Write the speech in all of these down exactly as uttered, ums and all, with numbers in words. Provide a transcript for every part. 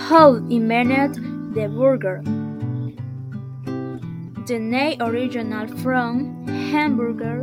who invented the burger. The name originated from Hamburger,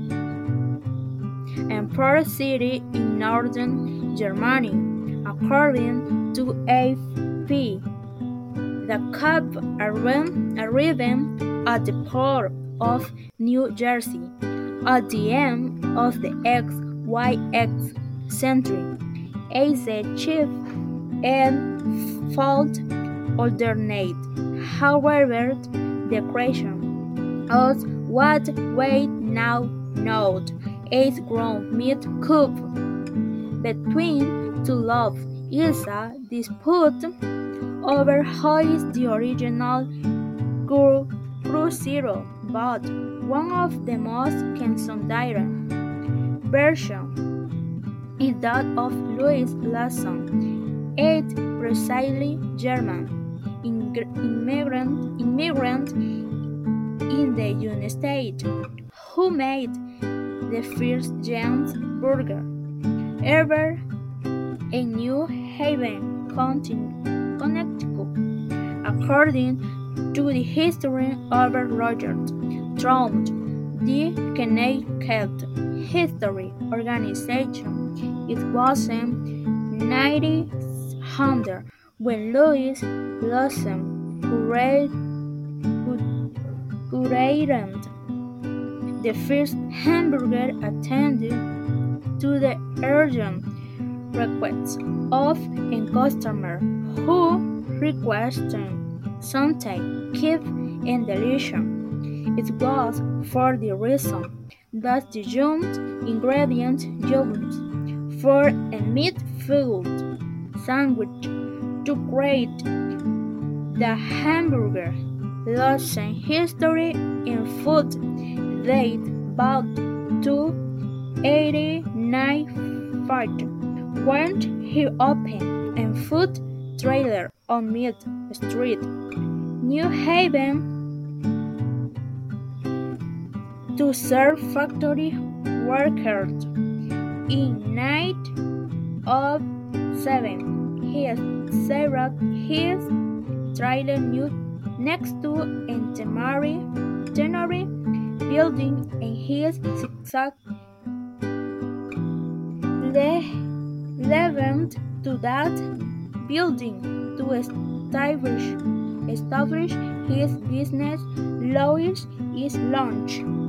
a port city in northern Germany, according to A F P. The cab arrived at the port of New Jersey at the end of the twentieth century as a cheap and fault alternate. However, the creation of what we now know as ground meat coop between two love is a dispute over who is the original Cruzeiro, but one of the most considered versions is that of Louis Lasson, a precisely German immigrant, immigrant in the United States, who made the first James burger ever in New Haven, Connecticut, according to the history of Roger Trump, the Connecticut History Organization. It was in nineteen hundred when Louis Lawson curated the first hamburger attended to the urgent requests of a customer who requested something cheap and delicious. It was for the reason that the young ingredients used for a meat-filled sandwich to create the hamburger. Lawson history in food date back to eighteen ninety-five when he opened a food trailer on Meat Street, New Haven, to serve factory workers. In nineteen oh seven, he served his trailer next to a temporary building in his zigzag levant to that building to establish establish his business. Louis is launched